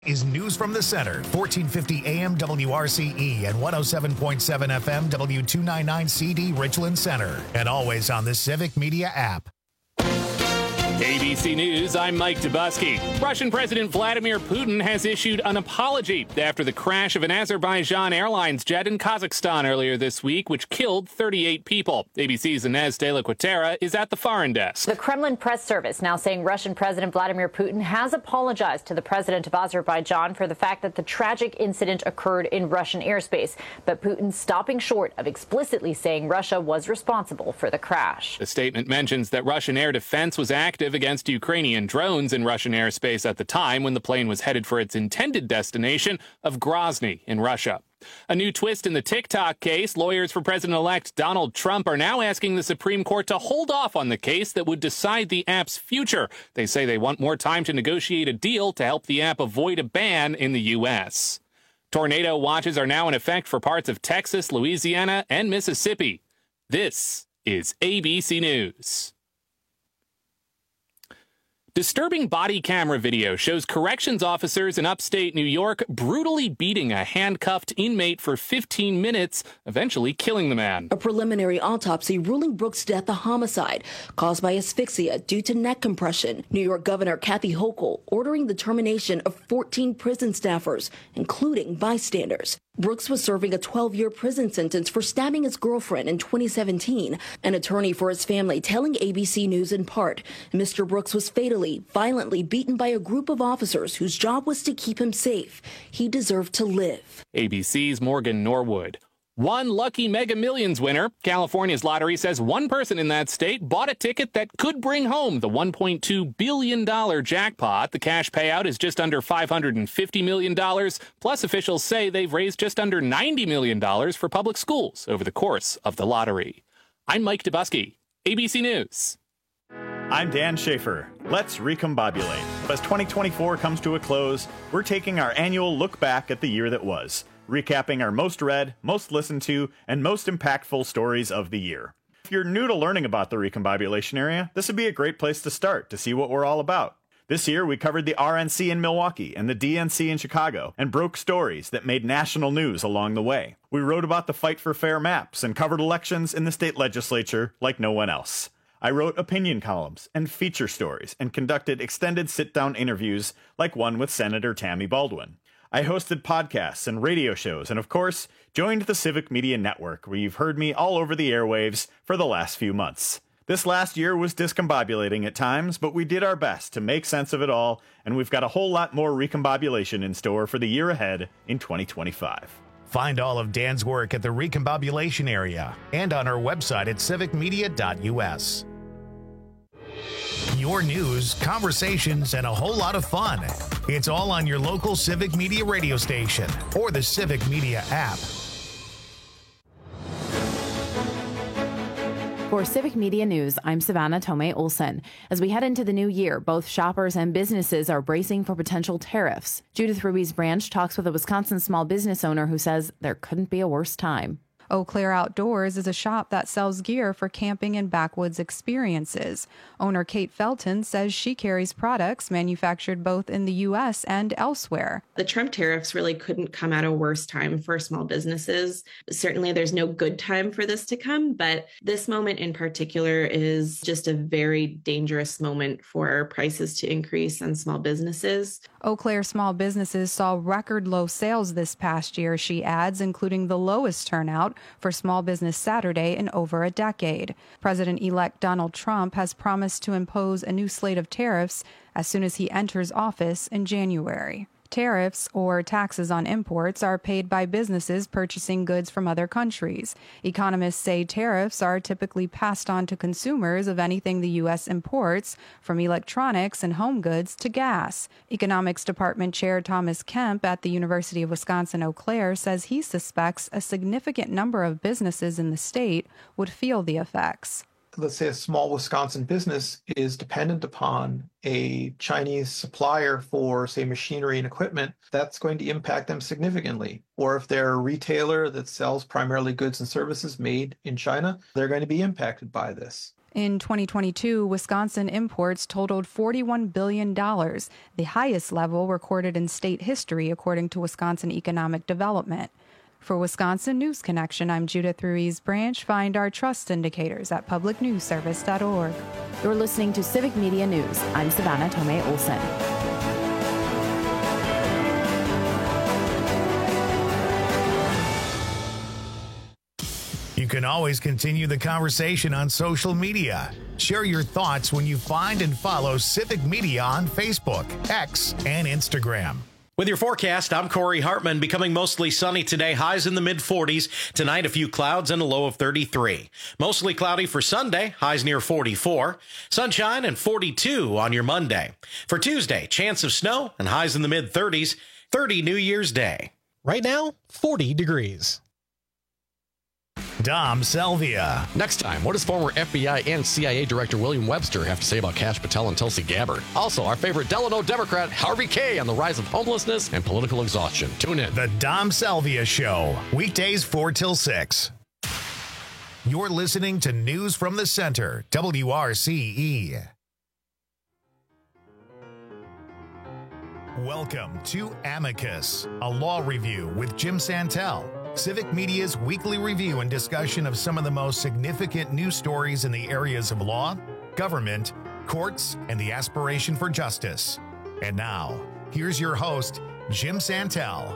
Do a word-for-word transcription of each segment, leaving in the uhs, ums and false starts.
Is News from the Center, fourteen fifty A M W R C E and one oh seven point seven F M W two ninety-nine C D Richland Center, and always on the Civic Media app. A B C News, I'm Mike Dubusky. Russian President Vladimir Putin has issued an apology after the crash of an Azerbaijan Airlines jet in Kazakhstan earlier this week, which killed thirty-eight people. A B C's Inez de la Quatera is at the foreign desk. The Kremlin press service now saying Russian President Vladimir Putin has apologized to the president of Azerbaijan for the fact that the tragic incident occurred in Russian airspace, but Putin stopping short of explicitly saying Russia was responsible for the crash. The statement mentions that Russian air defense was active against Ukrainian drones in Russian airspace at the time when the plane was headed for its intended destination of Grozny in Russia. A new twist in the TikTok case. Lawyers for President-elect Donald Trump are now asking the Supreme Court to hold off on the case that would decide the app's future. They say they want more time to negotiate a deal to help the app avoid a ban in the U S. Tornado watches are now in effect for parts of Texas, Louisiana, and Mississippi. This is A B C News. Disturbing body camera video shows corrections officers in upstate New York brutally beating a handcuffed inmate for fifteen minutes, eventually killing the man. A preliminary autopsy ruling Brooks' death a homicide caused by asphyxia due to neck compression. New York Governor Kathy Hochul ordering the termination of fourteen prison staffers, including bystanders. Brooks was serving a twelve-year prison sentence for stabbing his girlfriend in twenty seventeen. An attorney for his family telling A B C News in part, Mister Brooks was fatally, violently beaten by a group of officers whose job was to keep him safe. He deserved to live. A B C's Morgan Norwood. One lucky Mega Millions winner. California's lottery says one person in that state bought a ticket that could bring home the one point two billion dollars jackpot. The cash payout is just under five hundred fifty million dollars. Plus, officials say they've raised just under ninety million dollars for public schools over the course of the lottery. I'm Mike Dubusky, A B C News. I'm Dan Schaefer. Let's recombobulate. As twenty twenty-four comes to a close, we're taking our annual look back at the year that was, recapping our most read, most listened to, and most impactful stories of the year. If you're new to learning about the recombobulation area, this would be a great place to start to see what we're all about. This year, we covered the R N C in Milwaukee and the D N C in Chicago and broke stories that made national news along the way. We wrote about the fight for fair maps and covered elections in the state legislature like no one else. I wrote opinion columns and feature stories and conducted extended sit-down interviews like one with Senator Tammy Baldwin. I hosted podcasts and radio shows and, of course, joined the Civic Media Network, where you've heard me all over the airwaves for the last few months. This last year was discombobulating at times, but we did our best to make sense of it all, and we've got a whole lot more recombobulation in store for the year ahead in twenty twenty-five. Find all of Dan's work at the recombobulation area and on our website at civic media dot U S. Your news, conversations, and a whole lot of fun. It's all on your local Civic Media radio station or the Civic Media app. For Civic Media News, I'm Savannah Tomei Olson. As we head into the new year, both shoppers and businesses are bracing for potential tariffs. Judith Ruby's Branch talks with a Wisconsin small business owner who says there couldn't be a worse time. Eau Claire Outdoors is a shop that sells gear for camping and backwoods experiences. Owner Kate Felton says she carries products manufactured both in the U S and elsewhere. The Trump tariffs really couldn't come at a worse time for small businesses. Certainly there's no good time for this to come, but this moment in particular is just a very dangerous moment for prices to increase on small businesses. Eau Claire small businesses saw record low sales this past year, she adds, including the lowest turnout for Small Business Saturday in over a decade. President-elect Donald Trump has promised to impose a new slate of tariffs as soon as he enters office in January. Tariffs, or taxes on imports, are paid by businesses purchasing goods from other countries. Economists say tariffs are typically passed on to consumers of anything the U S imports, from electronics and home goods to gas. Economics Department Chair Thomas Kemp at the University of Wisconsin-Eau Claire says he suspects a significant number of businesses in the state would feel the effects. Let's say a small Wisconsin business is dependent upon a Chinese supplier for, say, machinery and equipment, that's going to impact them significantly. Or if they're a retailer that sells primarily goods and services made in China, they're going to be impacted by this. In twenty twenty-two, Wisconsin imports totaled forty-one billion dollars, the highest level recorded in state history, according to Wisconsin Economic Development. For Wisconsin News Connection, I'm Judith Ruiz Branch. Find our trust indicators at public news service dot org. You're listening to Civic Media News. I'm Savannah Tomei Olson. You can always continue the conversation on social media. Share your thoughts when you find and follow Civic Media on Facebook, X, and Instagram. With your forecast, I'm Corey Hartman. Becoming mostly sunny today, highs in the mid forties. Tonight, a few clouds and a low of thirty-three. Mostly cloudy for Sunday, highs near forty-four. Sunshine and forty-two on your Monday. For Tuesday, chance of snow and highs in the mid thirties. thirty New Year's Day. Right now, forty degrees. Dom Selvia. Next time, what does former F B I and C I A Director William Webster have to say about Kash Patel and Tulsi Gabbard? Also, our favorite Delano Democrat, Harvey Kaye, on the rise of homelessness and political exhaustion. Tune in. The Dom Selvia Show, weekdays four till six. You're listening to News from the Center, W R C E. Welcome to Amicus, a law review with Jim Santel. Civic Media's weekly review and discussion of some of the most significant news stories in the areas of law, government, courts, and the aspiration for justice. And now, here's your host, Jim Santel.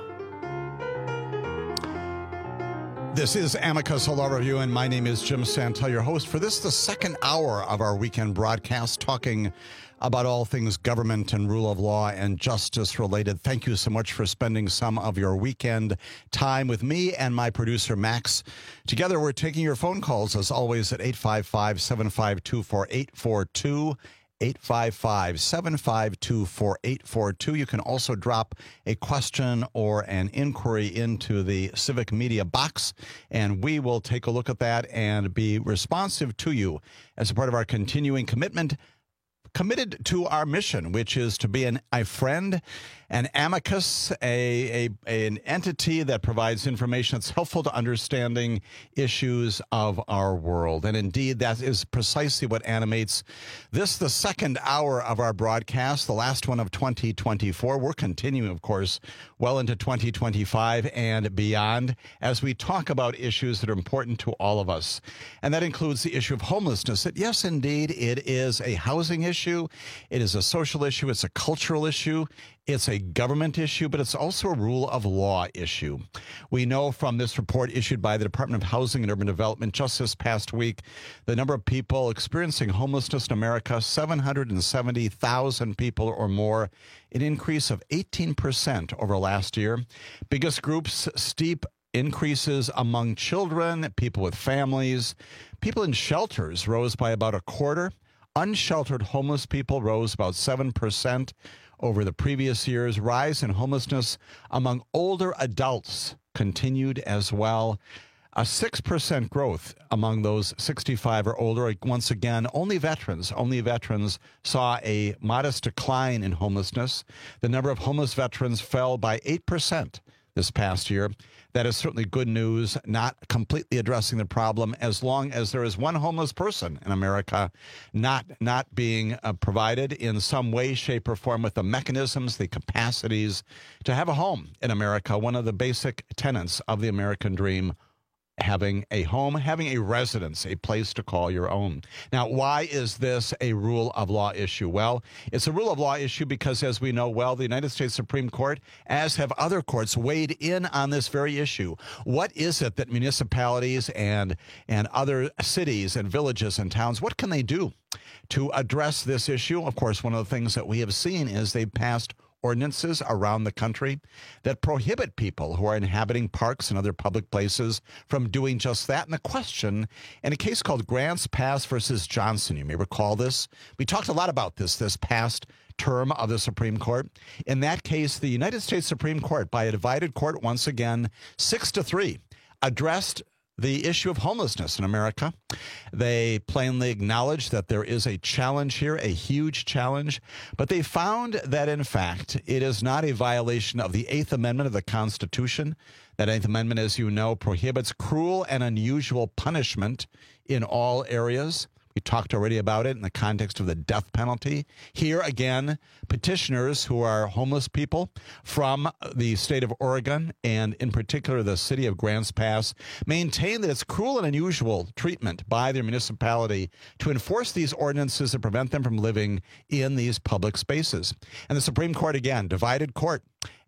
This is Amicus, a law review, and my name is Jim Santel, your host for this, the second hour of our weekend broadcast, talking about all things government and rule of law and justice related. Thank you so much for spending some of your weekend time with me and my producer, Max. Together, we're taking your phone calls, as always, at eight five five, seven five two, four eight four two. eight five five, seven five two, four eight four two. You can also drop a question or an inquiry into the Civic Media box, and we will take a look at that and be responsive to you as a part of our continuing commitment, committed to our mission, which is to be an, a friend, an amicus, a, a an entity that provides information that's helpful to understanding issues of our world. And indeed, that is precisely what animates this, the second hour of our broadcast, the last one of twenty twenty-four. We're continuing, of course, well into twenty twenty-five and beyond as we talk about issues that are important to all of us. And that includes the issue of homelessness. That, yes, indeed, it is a housing issue. It is a social issue. It's a cultural issue. It's a government issue, but it's also a rule of law issue. We know from this report issued by the Department of Housing and Urban Development just this past week, the number of people experiencing homelessness in America, seven hundred seventy thousand people or more, an increase of eighteen percent over last year. Biggest groups, steep increases among children, people with families. People in shelters rose by about a quarter. Unsheltered homeless people rose about seven percent over the previous years. Rise in homelessness among older adults continued as well. A six percent growth among those sixty-five or older. Once again, only veterans, only veterans saw a modest decline in homelessness. The number of homeless veterans fell by eight percent this past year. That is certainly good news, not completely addressing the problem as long as there is one homeless person in America not not being uh, provided in some way, shape, or form with the mechanisms, the capacities to have a home in America, one of the basic tenets of the American dream. Having a home, having a residence, a place to call your own. Now, why is this a rule of law issue? Well, it's a rule of law issue because, as we know well, the United States Supreme Court, as have other courts, weighed in on this very issue. What is it that municipalities and, and other cities and villages and towns, what can they do to address this issue? Of course, one of the things that we have seen is they've passed ordinances around the country that prohibit people who are inhabiting parks and other public places from doing just that. And the question, in a case called Grants Pass versus Johnson, you may recall this. We talked a lot about this this past term of the Supreme Court. In that case, the United States Supreme Court, by a divided court once again, six to three, addressed the issue of homelessness in America. They plainly acknowledged that there is a challenge here, a huge challenge, but they found that, in fact, it is not a violation of the Eighth Amendment of the Constitution. That Eighth Amendment, as you know, prohibits cruel and unusual punishment in all areas. We talked already about it in the context of the death penalty. Here again, petitioners who are homeless people from the state of Oregon, and in particular the city of Grants Pass, maintain that it's cruel and unusual treatment by their municipality to enforce these ordinances that prevent them from living in these public spaces. And the Supreme Court, again, divided court.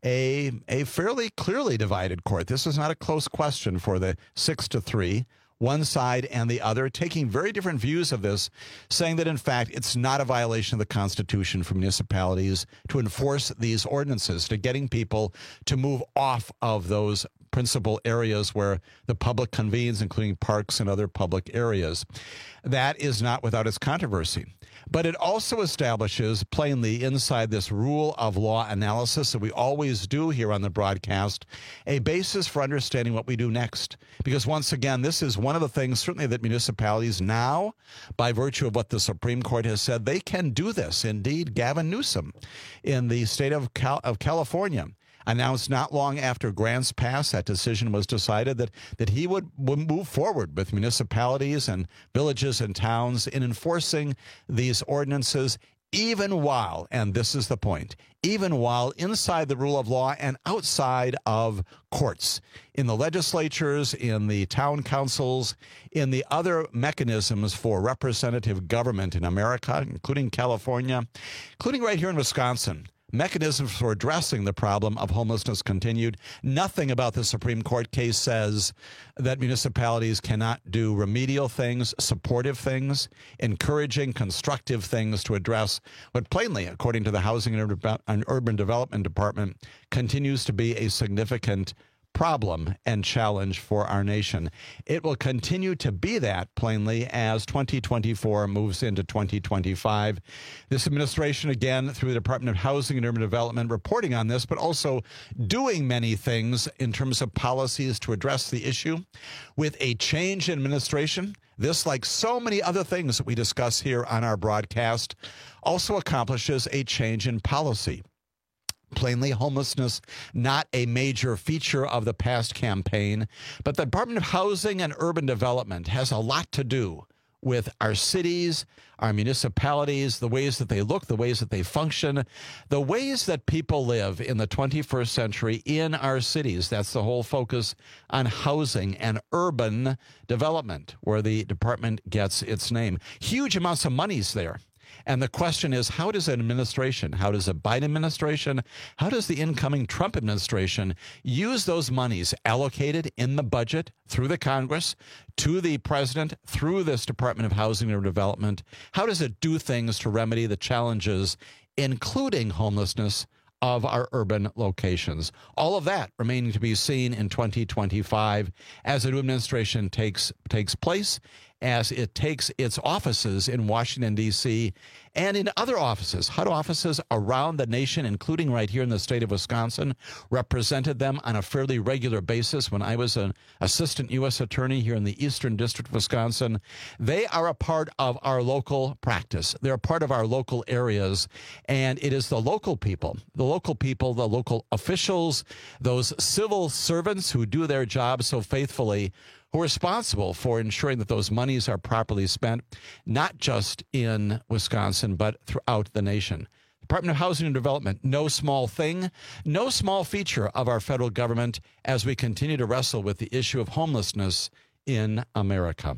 A, a fairly clearly divided court. This is not a close question for the six to three. One side and the other taking very different views of this, saying that, in fact, it's not a violation of the Constitution for municipalities to enforce these ordinances, to getting people to move off of those principal areas where the public convenes, including parks and other public areas. That is not without its controversy. But it also establishes plainly inside this rule of law analysis that we always do here on the broadcast, a basis for understanding what we do next. Because once again, this is one of the things certainly that municipalities now, by virtue of what the Supreme Court has said, they can do this. Indeed, Gavin Newsom in the state of, Cal- of California announced not long after Grants Pass, that decision was decided, that, that he would, would move forward with municipalities and villages and towns in enforcing these ordinances, even while, and this is the point, even while inside the rule of law and outside of courts, in the legislatures, in the town councils, in the other mechanisms for representative government in America, including California, including right here in Wisconsin. Mechanisms for addressing the problem of homelessness continued. Nothing about the Supreme Court case says that municipalities cannot do remedial things, supportive things, encouraging, constructive things to address what plainly, according to the Housing and Urban Development Department, continues to be a significant problem and challenge for our nation. It will continue to be that, plainly, as twenty twenty-four moves into twenty twenty-five. This administration, again, through the Department of Housing and Urban Development, reporting on this, but also doing many things in terms of policies to address the issue. With a change in administration, this, like so many other things that we discuss here on our broadcast, also accomplishes a change in policy. Plainly, homelessness, not a major feature of the past campaign, but the Department of Housing and Urban Development has a lot to do with our cities, our municipalities, the ways that they look, the ways that they function, the ways that people live in the twenty-first century in our cities. That's the whole focus on housing and urban development, where the department gets its name. Huge amounts of money's there. And the question is, how does an administration, how does a Biden administration, how does the incoming Trump administration use those monies allocated in the budget through the Congress to the president through this Department of Housing and Development? How does it do things to remedy the challenges, including homelessness, of our urban locations? All of that remaining to be seen in twenty twenty-five as a new administration takes takes place, as it takes its offices in Washington, D C, and in other offices, H U D offices around the nation, including right here in the state of Wisconsin, represented them on a fairly regular basis when I was an assistant U S attorney here in the Eastern District of Wisconsin. They are a part of our local practice. They're a part of our local areas, and it is the local people, the local people, the local officials, those civil servants who do their jobs so faithfully, who are responsible for ensuring that those monies are properly spent, not just in Wisconsin, but throughout the nation. Department of Housing and Development, no small thing, no small feature of our federal government as we continue to wrestle with the issue of homelessness in America.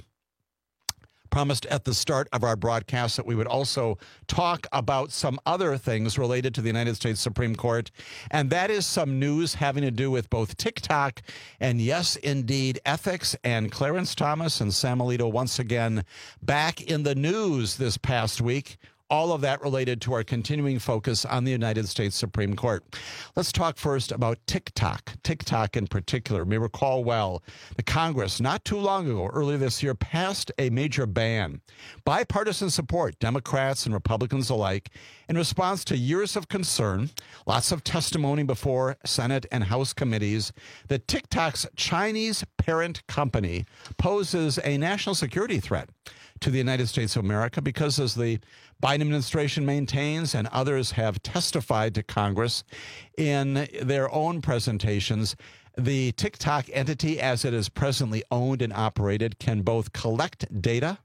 Promised at the start of our broadcast that we would also talk about some other things related to the United States Supreme Court, and that is some news having to do with both TikTok and, yes, indeed, ethics, and Clarence Thomas and Sam Alito once again back in the news this past week. All of that related to our continuing focus on the United States Supreme Court. Let's talk first about TikTok. TikTok in particular. You may recall well, the Congress not too long ago, earlier this year, passed a major ban. Bipartisan support, Democrats and Republicans alike, in response to years of concern, lots of testimony before Senate and House committees, that TikTok's Chinese parent company poses a national security threat to the United States of America because, as the Biden administration maintains and others have testified to Congress in their own presentations, the TikTok entity, as it is presently owned and operated, can both collect data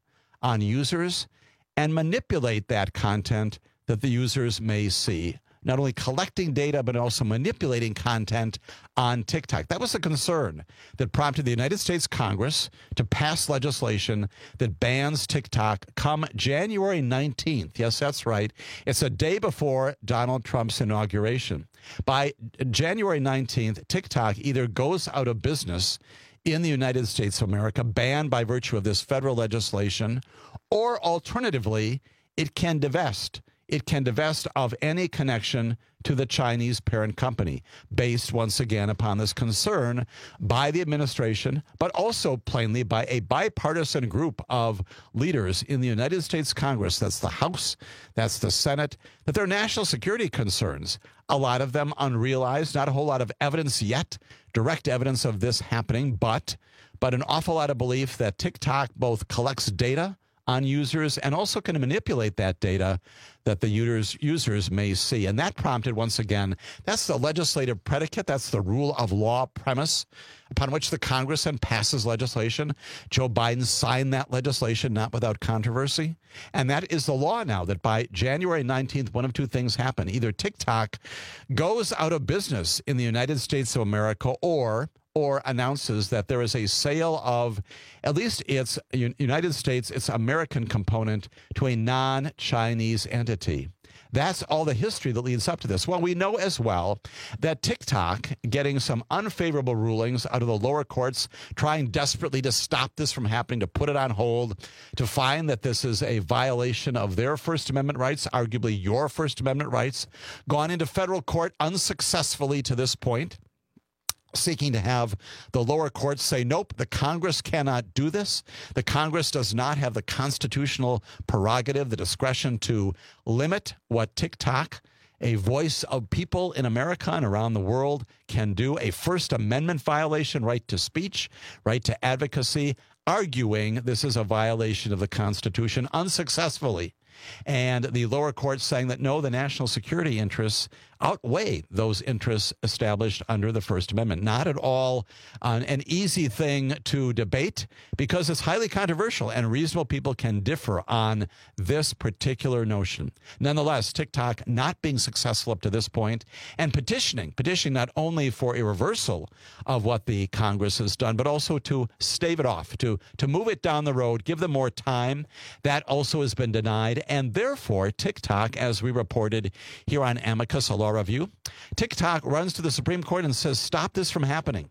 on users and manipulate that content that the users may see. Not only collecting data, but also manipulating content on TikTok. That was a concern that prompted the United States Congress to pass legislation that bans TikTok come January nineteenth. Yes, that's right. It's a day before Donald Trump's inauguration. By January nineteenth, TikTok either goes out of business in the United States of America, banned by virtue of this federal legislation, or alternatively, it can divest. It can divest of any connection to the Chinese parent company, based once again upon this concern by the administration, but also plainly by a bipartisan group of leaders in the United States Congress. That's the House, that's the Senate, that there are national security concerns, a lot of them unrealized, not a whole lot of evidence yet, direct evidence of this happening, but, but an awful lot of belief that TikTok both collects data on users and also can manipulate that data that the users users may see. And that prompted, once again, that's the legislative predicate. That's the rule of law premise upon which the Congress then passes legislation. Joe Biden signed that legislation, not without controversy. And that is the law now, that by January nineteenth, one of two things happen. Either TikTok goes out of business in the United States of America, or or announces that there is a sale of at least its United States, its American component to a non-Chinese entity. That's all the history that leads up to this. Well, we know as well that TikTok, getting some unfavorable rulings out of the lower courts, trying desperately to stop this from happening, to put it on hold, to find that this is a violation of their First Amendment rights, arguably your First Amendment rights, gone into federal court unsuccessfully to this point, seeking to have the lower courts say, nope, the Congress cannot do this. The Congress does not have the constitutional prerogative, the discretion to limit what TikTok, a voice of people in America and around the world, can do. A First Amendment violation, right to speech, right to advocacy, arguing this is a violation of the Constitution unsuccessfully. And the lower courts saying that, no, the national security interests outweigh those interests established under the First Amendment. Not at all uh, an easy thing to debate, because it's highly controversial and reasonable people can differ on this particular notion. Nonetheless, TikTok not being successful up to this point and petitioning, petitioning not only for a reversal of what the Congress has done, but also to stave it off, to, to move it down the road, give them more time. That also has been denied. And therefore, TikTok, as we reported here on Amicus, a law review, TikTok runs to the Supreme Court and says, stop this from happening.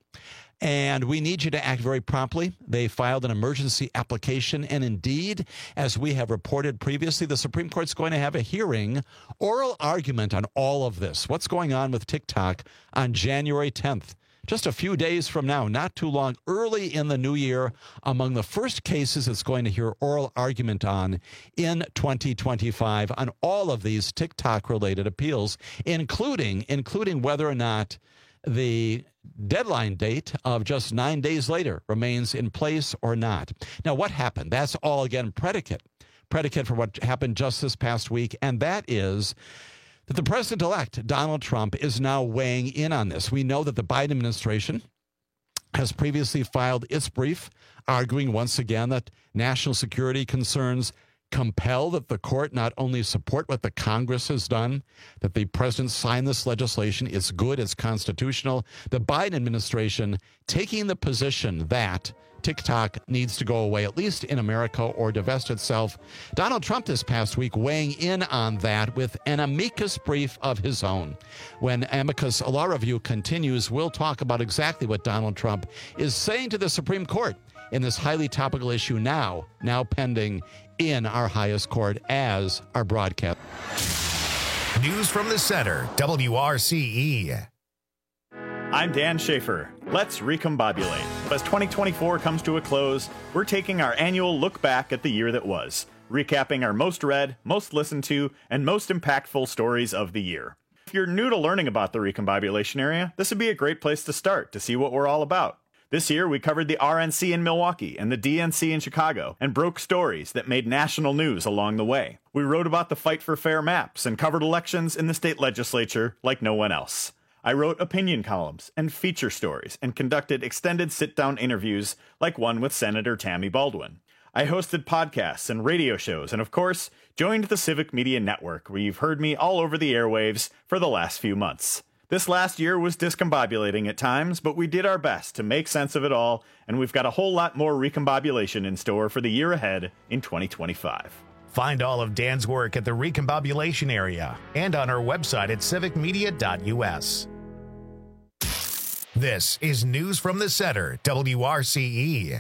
And we need you to act very promptly. They filed an emergency application. And indeed, as we have reported previously, the Supreme Court's going to have a hearing, oral argument on all of this. What's going on with TikTok on January tenth? Just a few days from now, not too long, early in the new year, among the first cases it's going to hear oral argument on in twenty twenty-five on all of these TikTok-related appeals, including, including whether or not the deadline date of just nine days later remains in place or not. Now, what happened? That's all, again, predicate. Predicate for what happened just this past week, and that is that the president-elect, Donald Trump, is now weighing in on this. We know that the Biden administration has previously filed its brief, arguing once again that national security concerns compel that the court not only support what the Congress has done, that the president signed this legislation, it's good, it's constitutional. The Biden administration taking the position that TikTok needs to go away, at least in America, or divest itself. Donald Trump this past week weighing in on that with an amicus brief of his own. When Amicus Law Review continues, we'll talk about exactly what Donald Trump is saying to the Supreme Court in this highly topical issue now, now pending in our highest court as our broadcast. News from the center, W R C E. I'm Dan Schaefer. Let's recombobulate. As twenty twenty-four comes to a close, we're taking our annual look back at the year that was, recapping our most read, most listened to, and most impactful stories of the year. If you're new to learning about the recombobulation area, this would be a great place to start to see what we're all about. This year, we covered the R N C in Milwaukee and the D N C in Chicago and broke stories that made national news along the way. We wrote about the fight for fair maps and covered elections in the state legislature like no one else. I wrote opinion columns and feature stories and conducted extended sit-down interviews like one with Senator Tammy Baldwin. I hosted podcasts and radio shows, and of course, joined the Civic Media Network, where you've heard me all over the airwaves for the last few months. This last year was discombobulating at times, but we did our best to make sense of it all, and we've got a whole lot more recombobulation in store for the year ahead in twenty twenty-five. Find all of Dan's work at the Recombobulation Area and on our website at civic media dot u s. This is News from the Center, W R C E.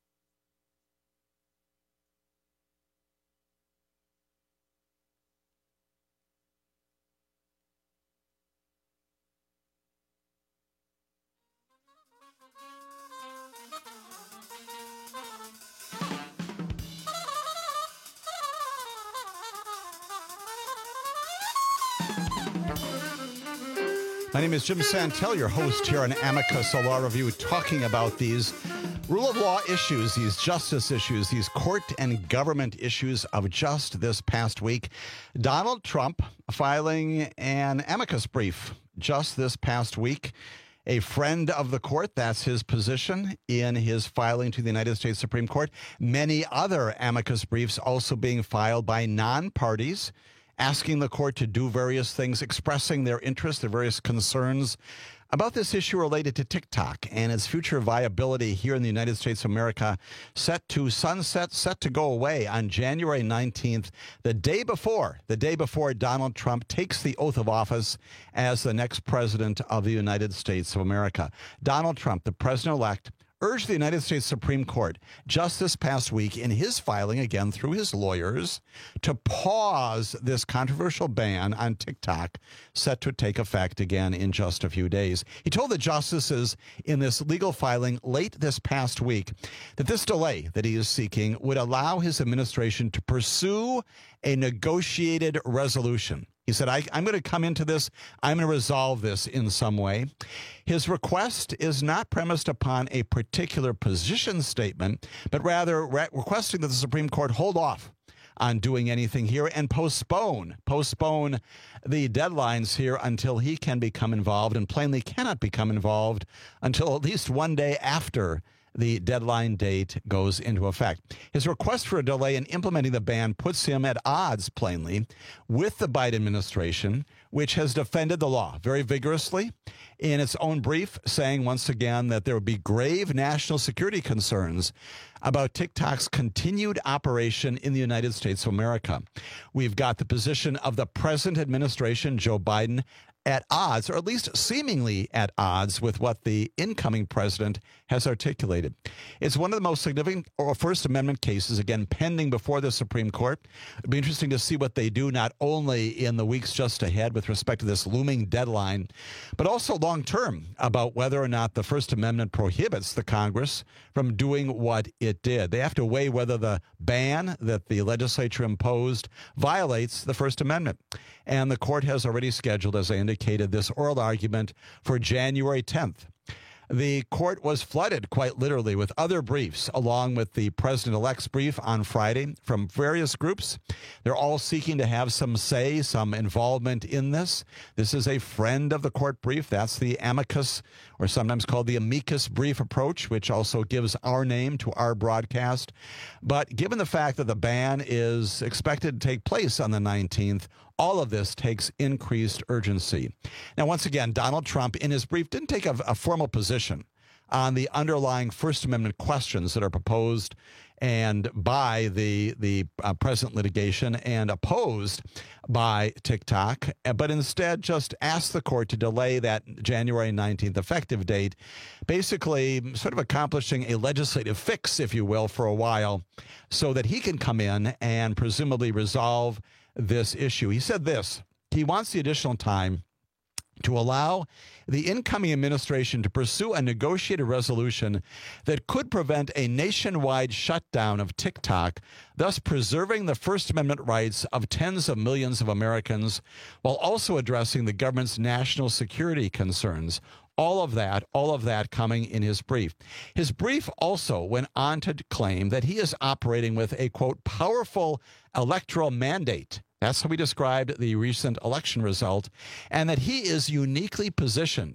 My name is Jim Santel, your host here on Amicus, a law review, talking about these rule of law issues, these justice issues, these court and government issues of just this past week. Donald Trump filing an amicus brief just this past week. A friend of the court, that's his position in his filing to the United States Supreme Court. Many other amicus briefs also being filed by non-parties, asking the court to do various things, expressing their interest, their various concerns about this issue related to TikTok and its future viability here in the United States of America, set to sunset, set to go away on January nineteenth, the day before, the day before Donald Trump takes the oath of office as the next president of the United States of America. Donald Trump, the president-elect, urged the United States Supreme Court just this past week in his filing, again through his lawyers, to pause this controversial ban on TikTok set to take effect again in just a few days. He told the justices in this legal filing late this past week that this delay that he is seeking would allow his administration to pursue a negotiated resolution. He said, I, I'm going to come into this. I'm going to resolve this in some way. His request is not premised upon a particular position statement, but rather re- requesting that the Supreme Court hold off on doing anything here and postpone, postpone the deadlines here until he can become involved, and plainly cannot become involved until at least one day after the deadline date goes into effect. His request for a delay in implementing the ban puts him at odds, plainly, with the Biden administration, which has defended the law very vigorously in its own brief, saying once again that there would be grave national security concerns about TikTok's continued operation in the United States of America. We've got the position of the present administration, Joe Biden, at odds, or at least seemingly at odds, with what the incoming president has articulated. It's one of the most significant First Amendment cases, again, pending before the Supreme Court. It'll be interesting to see what they do, not only in the weeks just ahead with respect to this looming deadline, but also long term about whether or not the First Amendment prohibits the Congress from doing what it did. They have to weigh whether the ban that the legislature imposed violates the First Amendment. And the court has already scheduled, as I indicated, this oral argument for January tenth. The court was flooded, quite literally, with other briefs, along with the president-elect's brief on Friday from various groups. They're all seeking to have some say, some involvement in this. This is a friend of the court brief. That's the amicus, or sometimes called the amicus brief approach, which also gives our name to our broadcast. But given the fact that the ban is expected to take place on the nineteenth, all of this takes increased urgency. Now, once again, Donald Trump, in his brief, didn't take a, a formal position on the underlying First Amendment questions that are proposed and by the the uh, present litigation and opposed by TikTok, but instead just asked the court to delay that January nineteenth effective date, basically sort of accomplishing a legislative fix, if you will, for a while, so that he can come in and presumably resolve this issue. He said this: he wants the additional time to allow the incoming administration to pursue a negotiated resolution that could prevent a nationwide shutdown of TikTok, thus preserving the First Amendment rights of tens of millions of Americans, while also addressing the government's national security concerns. All of that, all of that coming in his brief. His brief also went on to claim that he is operating with a, quote, powerful electoral mandate. That's how he described the recent election result, and that he is uniquely positioned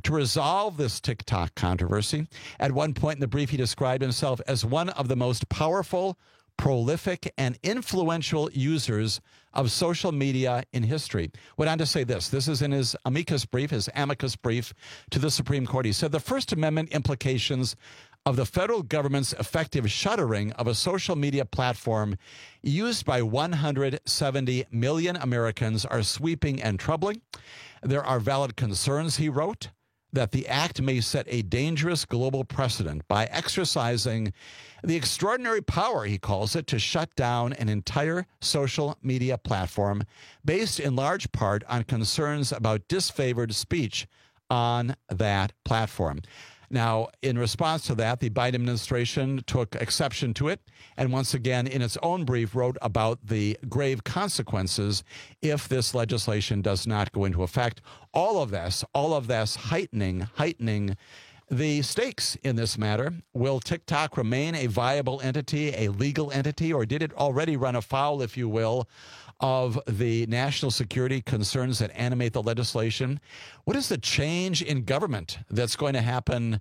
to resolve this TikTok controversy. At one point in the brief, he described himself as one of the most powerful, prolific, and influential users of social media in history. Went on to say this. This is in his amicus brief, his amicus brief to the Supreme Court. He said the First Amendment implications of the federal government's effective shuttering of a social media platform used by one hundred seventy million Americans are sweeping and troubling. There are valid concerns, he wrote, that the act may set a dangerous global precedent by exercising the extraordinary power, he calls it, to shut down an entire social media platform based in large part on concerns about disfavored speech on that platform. Now, in response to that, the Biden administration took exception to it and once again, in its own brief, wrote about the grave consequences if this legislation does not go into effect. All of this, all of this heightening, heightening the stakes in this matter. Will TikTok remain a viable entity, a legal entity, or did it already run afoul, if you will, of the national security concerns that animate the legislation? What is the change in government that's going to happen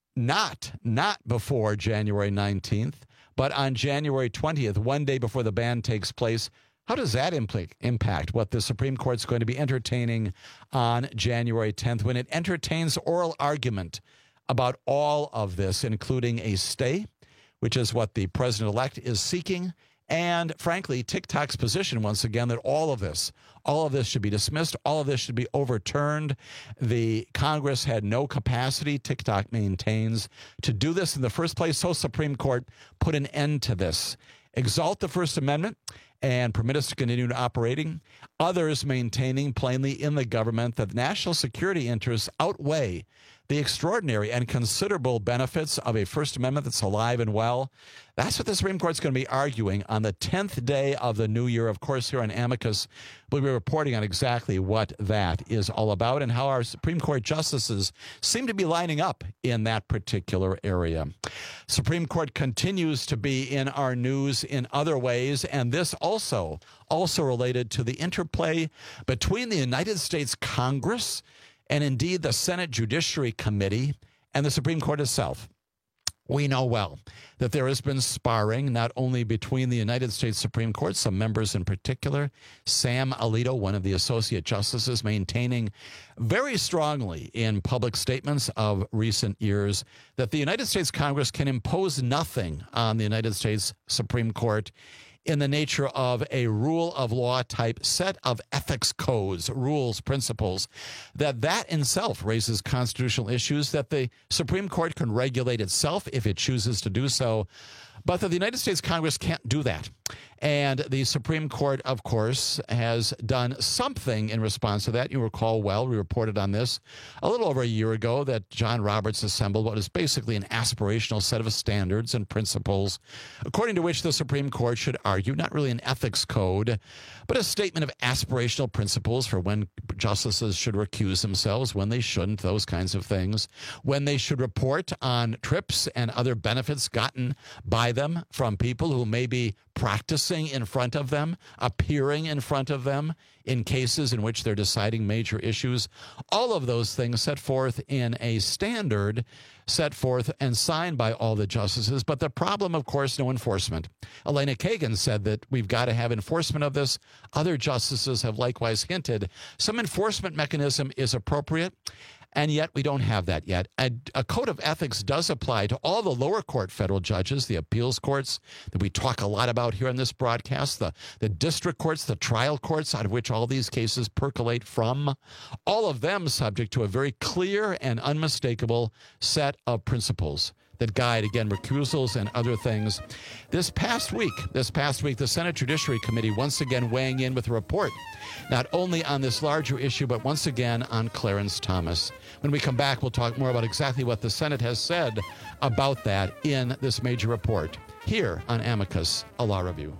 not, not before January nineteenth, but on January twentieth, one day before the ban takes place? How does that impl- impact what the Supreme Court's going to be entertaining on January tenth when it entertains oral argument about all of this, including a stay, which is what the president-elect is seeking, and, frankly, TikTok's position, once again, that all of this, all of this should be dismissed, all of this should be overturned. The Congress had no capacity, TikTok maintains, to do this in the first place, so Supreme Court put an end to this. Exalt the First Amendment and permit us to continue operating. Others maintaining plainly in the government that national security interests outweigh the extraordinary and considerable benefits of a First Amendment that's alive and well. That's what the Supreme Court's going to be arguing on the tenth day of the new year. Of course, here on Amicus, we'll be reporting on exactly what that is all about and how our Supreme Court justices seem to be lining up in that particular area. Supreme Court continues to be in our news in other ways, and this also, also related to the interplay between the United States Congress and indeed the Senate Judiciary Committee and the Supreme Court itself. We know well that there has been sparring not only between the United States Supreme Court, some members in particular, Sam Alito, one of the associate justices, maintaining very strongly in public statements of recent years that the United States Congress can impose nothing on the United States Supreme Court in the nature of a rule of law type set of ethics codes, rules, principles, that that in itself raises constitutional issues, that the Supreme Court can regulate itself if it chooses to do so, but that the United States Congress can't do that. And the Supreme Court, of course, has done something in response to that. You recall well, we reported on this a little over a year ago that John Roberts assembled what is basically an aspirational set of standards and principles, according to which the Supreme Court should argue, not really an ethics code, but a statement of aspirational principles for when justices should recuse themselves, when they shouldn't, those kinds of things, when they should report on trips and other benefits gotten by them from people who may be practicing in front of them, appearing in front of them in cases in which they're deciding major issues. All of those things set forth in a standard set forth and signed by all the justices. But the problem, of course, no enforcement. Elena Kagan said that we've got to have enforcement of this. Other justices have likewise hinted some enforcement mechanism is appropriate. And yet we don't have that yet. A, a code of ethics does apply to all the lower court federal judges, the appeals courts that we talk a lot about here on this broadcast, the, the district courts, the trial courts out of which all these cases percolate from, all of them subject to a very clear and unmistakable set of principles that guide, again, recusals and other things. This past week, this past week, the Senate Judiciary Committee once again weighing in with a report, not only on this larger issue, but once again on Clarence Thomas. When we come back, we'll talk more about exactly what the Senate has said about that in this major report here on Amicus, a Law Review.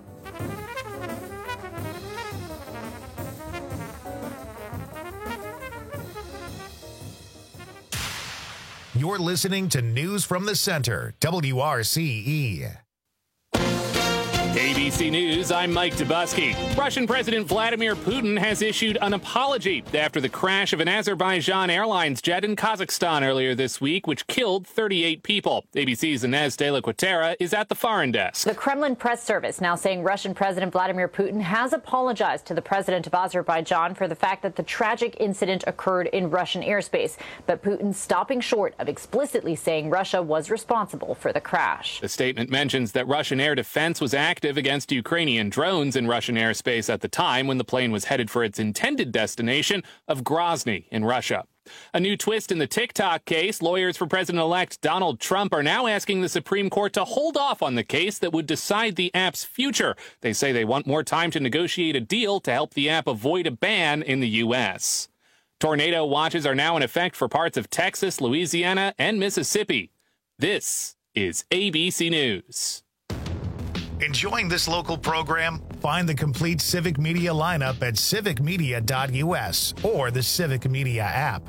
You're listening to News from the Center, W R C E. A B C News, I'm Mike Dubusky. Russian President Vladimir Putin has issued an apology after the crash of an Azerbaijan Airlines jet in Kazakhstan earlier this week, which killed thirty-eight people. A B C's Inez de la Quatera is at the foreign desk. The Kremlin press service now saying Russian President Vladimir Putin has apologized to the president of Azerbaijan for the fact that the tragic incident occurred in Russian airspace, but Putin stopping short of explicitly saying Russia was responsible for the crash. The statement mentions that Russian air defense was active against Ukrainian drones in Russian airspace at the time when the plane was headed for its intended destination of Grozny in Russia. A new twist in the TikTok case. Lawyers for President-elect Donald Trump are now asking the Supreme Court to hold off on the case that would decide the app's future. They say they want more time to negotiate a deal to help the app avoid a ban in the U S. Tornado watches are now in effect for parts of Texas, Louisiana, and Mississippi. This is A B C News. Enjoying this local program? Find the complete Civic Media lineup at civic media dot U S or the Civic Media app.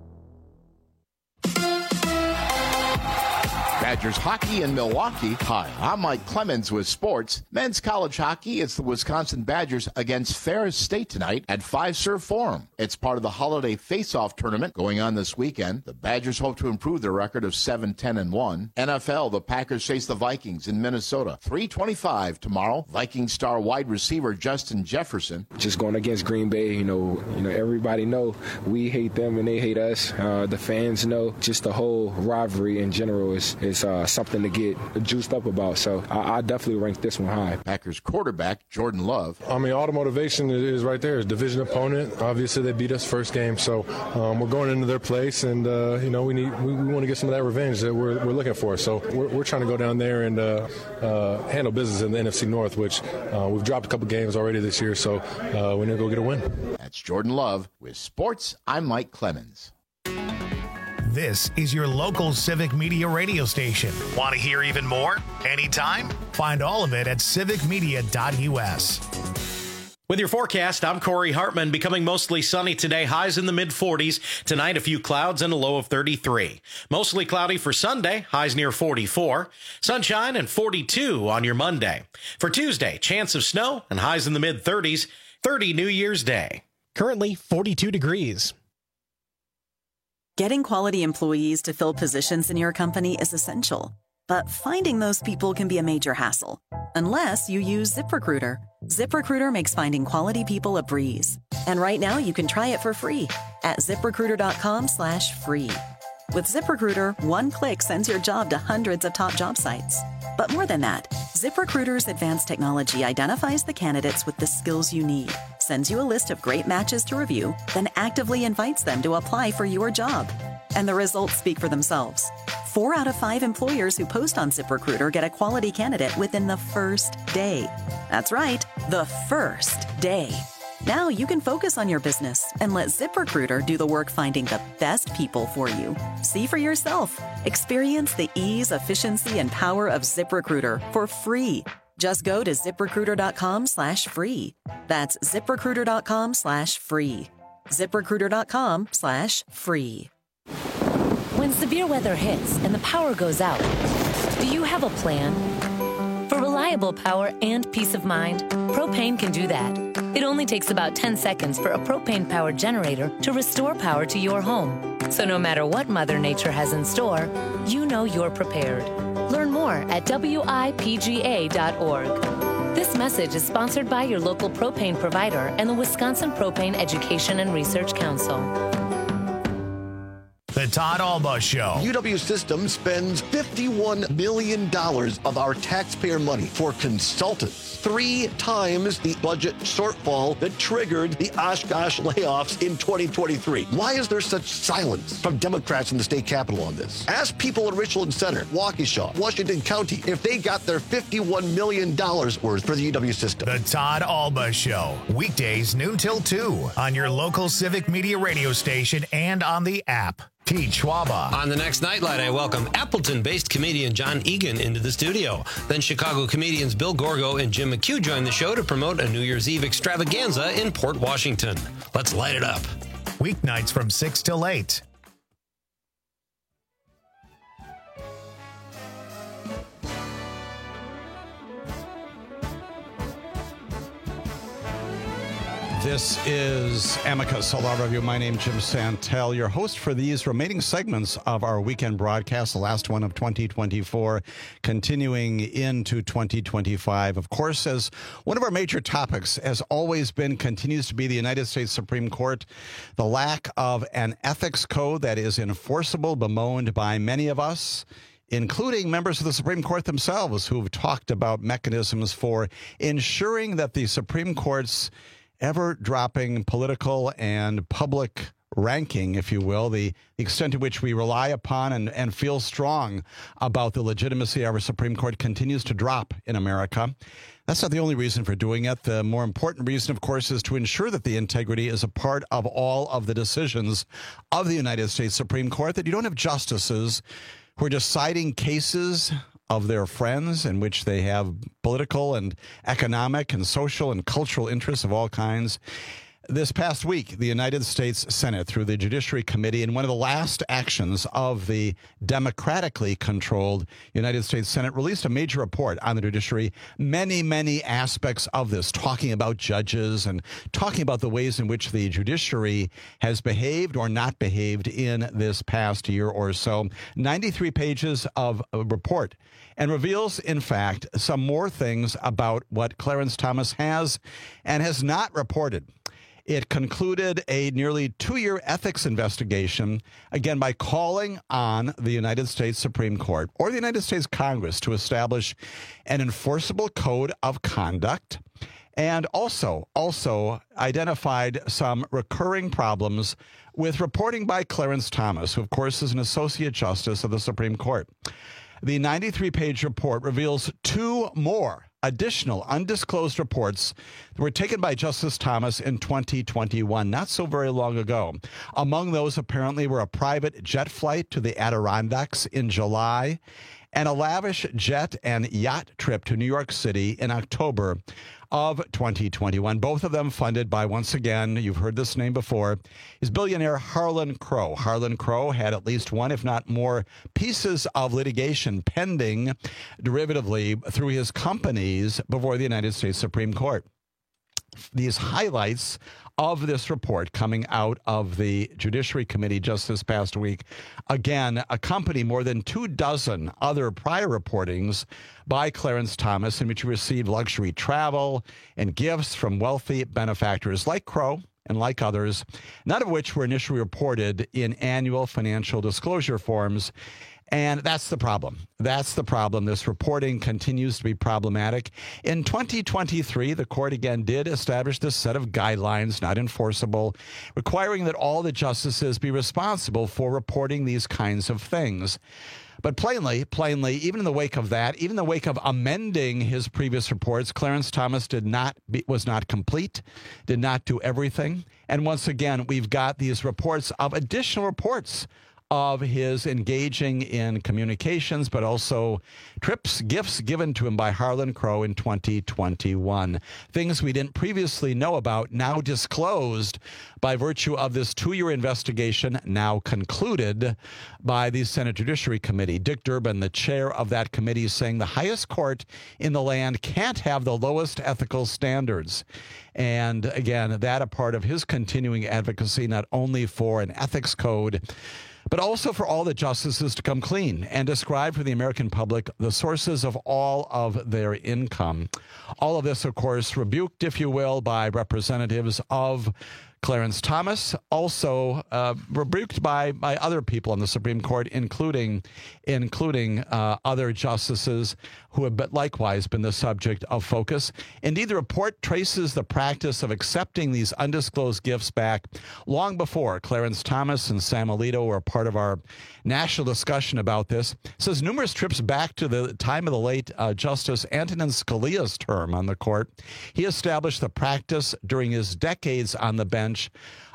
Badgers hockey in Milwaukee. Hi, I'm Mike Clemens with sports. Men's college hockey, it's the Wisconsin Badgers against Ferris State tonight at Fiserv Forum. It's part of the holiday face-off tournament going on this weekend. The Badgers hope to improve their record of seven ten and one. N F L, the Packers face the Vikings in Minnesota. three twenty-five tomorrow. Vikings star wide receiver Justin Jefferson. Just going against Green Bay, you know, you know, everybody know we hate them and they hate us. Uh, the fans know. Just the whole rivalry in general is is uh, something to get juiced up about. So I, I definitely rank this one high. Packers quarterback Jordan Love. I mean, all the motivation is right there. It's a division opponent. Obviously, they beat us first game, so um, we're going into their place, and uh, you know we need we, we want to get some of that revenge that we're, we're looking for. So we're, we're trying to go down there and uh, uh, handle business in the N F C North, which uh, we've dropped a couple games already this year. So uh, we need to go get a win. That's Jordan Love with sports. I'm Mike Clemens. This is your local Civic Media radio station. Want to hear even more? Anytime? Find all of it at civic media dot U S. With your forecast, I'm Corey Hartman. Becoming mostly sunny today, highs in the mid forties. Tonight, a few clouds and a low of thirty-three. Mostly cloudy for Sunday, highs near forty-four. Sunshine and forty-two on your Monday. For Tuesday, chance of snow and highs in the mid thirties. thirty New Year's Day. Currently forty-two degrees. Getting quality employees to fill positions in your company is essential, but finding those people can be a major hassle, unless you use ZipRecruiter. ZipRecruiter makes finding quality people a breeze. And right now you can try it for free at ziprecruiter.com slash free. With ZipRecruiter, one click sends your job to hundreds of top job sites. But more than that, ZipRecruiter's advanced technology identifies the candidates with the skills you need, sends you a list of great matches to review, then actively invites them to apply for your job. And the results speak for themselves. Four out of five employers who post on ZipRecruiter get a quality candidate within the first day. That's right, the first day. Now you can focus on your business and let ZipRecruiter do the work finding the best people for you. See for yourself. Experience the ease, efficiency, and power of ZipRecruiter for free. Just go to ZipRecruiter.com slash free. That's ZipRecruiter.com slash free. ZipRecruiter.com slash free. When severe weather hits and the power goes out, do you have a plan? For reliable power and peace of mind, Propane can do that. It only takes about ten seconds for a propane-powered generator to restore power to your home. So no matter what Mother Nature has in store, you know you're prepared. Learn more at W I P G A dot org. This message is sponsored by your local propane provider and the Wisconsin Propane Education and Research Council. The Todd Alba Show. U W Systems spends fifty-one million dollars of our taxpayer money for consultants. Three times the budget shortfall that triggered the Oshkosh layoffs in twenty twenty-three. Why is there such silence from Democrats in the state capitol on this? Ask people in Richland Center, Waukesha, Washington County, if they got their fifty-one million dollars worth for the U W system. The Todd Alba Show. Weekdays noon till two on your local Civic Media radio station and on the app. Pete Schwaba. On the next Nightlight, I welcome Appleton-based comedian John Egan into the studio. Then Chicago comedians Bill Gorgo and Jim McHugh join the show to promote a New Year's Eve extravaganza in Port Washington. Let's light it up. Weeknights from six till eight. This is Amicus, a law review. My name is Jim Santel, your host for these remaining segments of our weekend broadcast, the last one of twenty twenty-four, continuing into twenty twenty-five. Of course, as one of our major topics has always been, continues to be the United States Supreme Court, the lack of an ethics code that is enforceable, bemoaned by many of us, including members of the Supreme Court themselves, who've talked about mechanisms for ensuring that the Supreme Court's ever-dropping political and public ranking, if you will, the extent to which we rely upon and, and feel strong about the legitimacy of our Supreme Court continues to drop in America. That's not the only reason for doing it. The more important reason, of course, is to ensure that the integrity is a part of all of the decisions of the United States Supreme Court, that you don't have justices who are deciding cases of their friends in which they have political and economic and social and cultural interests of all kinds. This past week, the United States Senate, through the Judiciary Committee, in one of the last actions of the democratically controlled United States Senate, released a major report on the judiciary, many, many aspects of this, talking about judges and talking about the ways in which the judiciary has behaved or not behaved in this past year or so. ninety-three pages of a report, and reveals, in fact, some more things about what Clarence Thomas has and has not reported. It concluded a nearly two-year ethics investigation, again, by calling on the United States Supreme Court or the United States Congress to establish an enforceable code of conduct, and also, also identified some recurring problems with reporting by Clarence Thomas, who, of course, is an Associate Justice of the Supreme Court. The ninety-three page report reveals two more additional undisclosed reports that were taken by Justice Thomas in twenty twenty-one, not so very long ago. Among those, apparently, were a private jet flight to the Adirondacks in July and a lavish jet and yacht trip to New York City in October of twenty twenty-one, both of them funded by, once again, you've heard this name before, is billionaire Harlan Crow. Harlan Crow had at least one, if not more, pieces of litigation pending derivatively through his companies before the United States Supreme Court. These highlights of this report coming out of the Judiciary Committee just this past week, again, accompany more than two dozen other prior reportings by Clarence Thomas in which he received luxury travel and gifts from wealthy benefactors like Crow and like others, none of which were initially reported in annual financial disclosure forms. And that's the problem. That's the problem. This reporting continues to be problematic. In twenty twenty-three, the court again did establish this set of guidelines, not enforceable, requiring that all the justices be responsible for reporting these kinds of things. But plainly, plainly, even in the wake of that, even in the wake of amending his previous reports, Clarence Thomas did not be, was not complete, did not do everything. And once again, we've got these reports of additional reports of his engaging in communications, but also trips, gifts given to him by Harlan Crow in twenty twenty-one. Things we didn't previously know about, now disclosed by virtue of this two-year investigation, now concluded by the Senate Judiciary Committee. Dick Durbin, the chair of that committee, is saying the highest court in the land can't have the lowest ethical standards. And again, that a part of his continuing advocacy, not only for an ethics code, but also for all the justices to come clean and describe for the American public the sources of all of their income. All of this, of course, rebuked, if you will, by representatives of Clarence Thomas, also uh, rebuked by, by other people on the Supreme Court, including including uh, other justices who have been, likewise been the subject of focus. Indeed, the report traces the practice of accepting these undisclosed gifts back long before Clarence Thomas and Sam Alito were part of our national discussion about this. It says numerous trips back to the time of the late uh, Justice Antonin Scalia's term on the court, he established the practice during his decades on the bench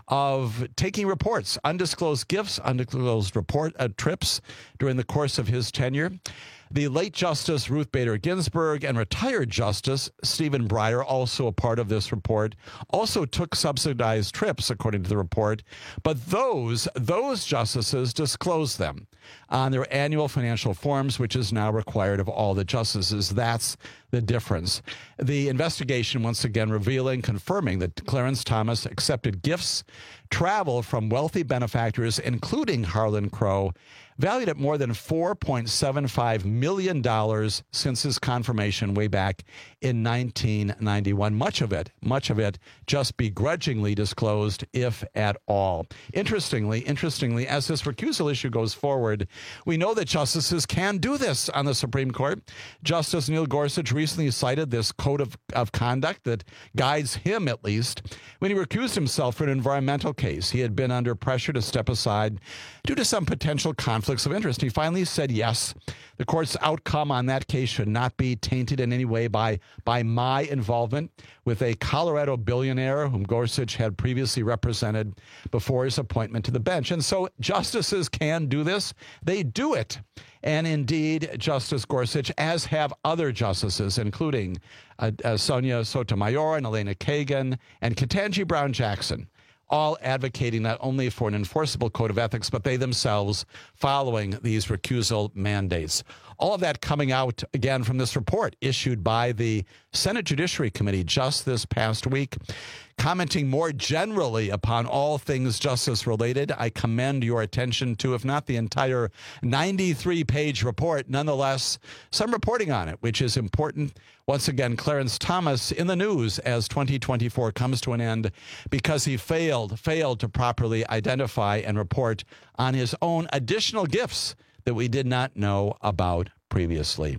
of taking reports, undisclosed gifts, undisclosed report uh, trips during the course of his tenure. The late Justice Ruth Bader Ginsburg and retired Justice Stephen Breyer, also a part of this report, also took subsidized trips, according to the report. But those, those justices disclosed them on their annual financial forms, which is now required of all the justices. That's the difference. The investigation once again revealing, confirming that Clarence Thomas accepted gifts, travel from wealthy benefactors, including Harlan Crow, valued at more than four point seven five million dollars since his confirmation way back in nineteen ninety-one. Much of it, much of it just begrudgingly disclosed, if at all. Interestingly, interestingly, as this recusal issue goes forward, we know that justices can do this on the Supreme Court. Justice Neil Gorsuch recently cited this code of, of conduct that guides him, at least, when he recused himself for an environmental case. He had been under pressure to step aside due to some potential conflicts of interest. He finally said yes. The court's outcome on that case should not be tainted in any way by, by my involvement with a Colorado billionaire whom Gorsuch had previously represented before his appointment to the bench. And so justices can do this. They do it. And indeed, Justice Gorsuch, as have other justices, including uh, uh, Sonia Sotomayor and Elena Kagan and Ketanji Brown Jackson, all advocating not only for an enforceable code of ethics, but they themselves following these recusal mandates. All of that coming out, again, from this report issued by the Senate Judiciary Committee just this past week, commenting more generally upon all things justice-related. I commend your attention to, if not the entire ninety-three page report, nonetheless, some reporting on it, which is important. Once again, Clarence Thomas in the news as twenty twenty-four comes to an end because he failed, failed to properly identify and report on his own additional gifts that we did not know about previously.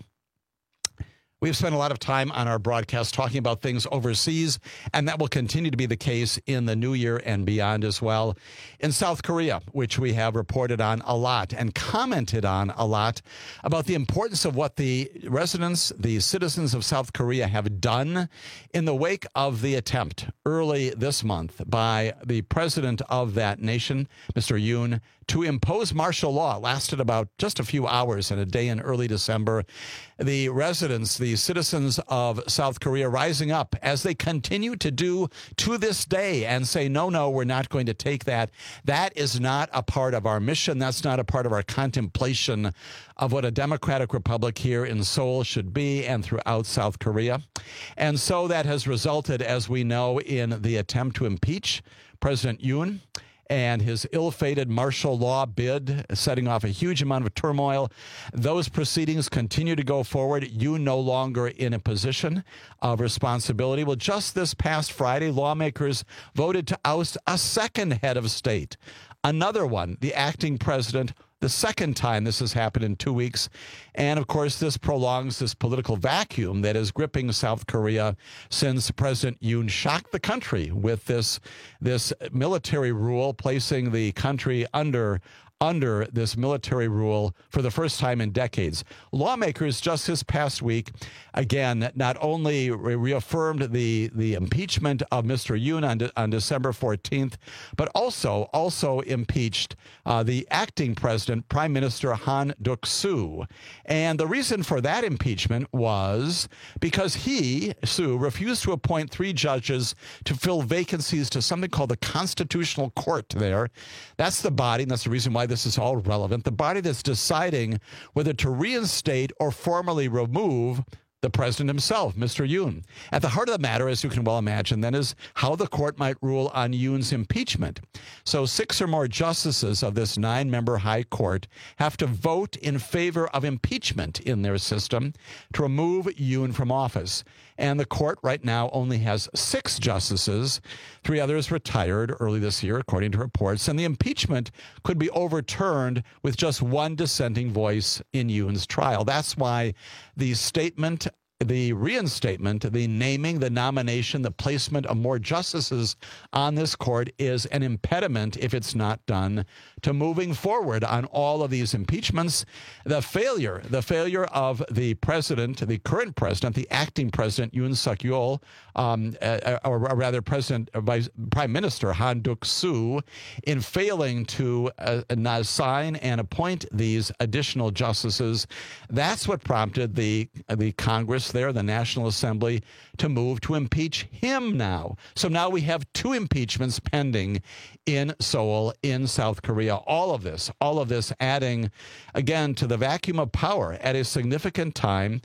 We've spent a lot of time on our broadcast talking about things overseas, and that will continue to be the case in the new year and beyond as well. In South Korea, which we have reported on a lot and commented on a lot about the importance of what the residents, the citizens of South Korea have done in the wake of the attempt early this month by the president of that nation, Mister Yoon, to impose martial law. It lasted about just a few hours in a day in early December. The residents, the citizens of South Korea rising up as they continue to do to this day and say, no, no, we're not going to take that. That is not a part of our mission. That's not a part of our contemplation of what a democratic republic here in Seoul should be and throughout South Korea. And so that has resulted, as we know, in the attempt to impeach President Yoon and his ill-fated martial law bid, setting off a huge amount of turmoil. Those proceedings continue to go forward. You no longer in a position of responsibility. Well, just this past Friday, lawmakers voted to oust a second head of state. Another one, the acting president, the second time this has happened in two weeks. And, of course, this prolongs this political vacuum that is gripping South Korea since President Yoon shocked the country with this, this military rule, placing the country under under this military rule for the first time in decades. Lawmakers just this past week, again, not only re- reaffirmed the, the impeachment of Mister Yoon on, de- on December fourteenth, but also, also impeached uh, the acting president, Prime Minister Han Duck-soo. And the reason for that impeachment was because he, Soo, refused to appoint three judges to fill vacancies to something called the Constitutional Court there. That's the body, and that's the reason why this is all relevant, the body that's deciding whether to reinstate or formally remove the president himself, Mister Yoon. At the heart of the matter, as you can well imagine, then, is how the court might rule on Yoon's impeachment. So six or more justices of this nine-member high court have to vote in favor of impeachment in their system to remove Yoon from office. And the court right now only has six justices. Three others retired early this year, according to reports. And the impeachment could be overturned with just one dissenting voice in Yoon's trial. That's why the statement, the reinstatement, the naming, the nomination, the placement of more justices on this court is an impediment, if it's not done, to moving forward on all of these impeachments. The failure, the failure of the president, the current president, the acting president, Yoon Suk-yeol, um, uh, or rather President, uh, Vice, Prime Minister Han Duck-soo, in failing to uh, assign and appoint these additional justices, that's what prompted the, the Congress there, the National Assembly, to move to impeach him now. So now we have two impeachments pending in Seoul, in South Korea. All of this, all of this adding, again, to the vacuum of power at a significant time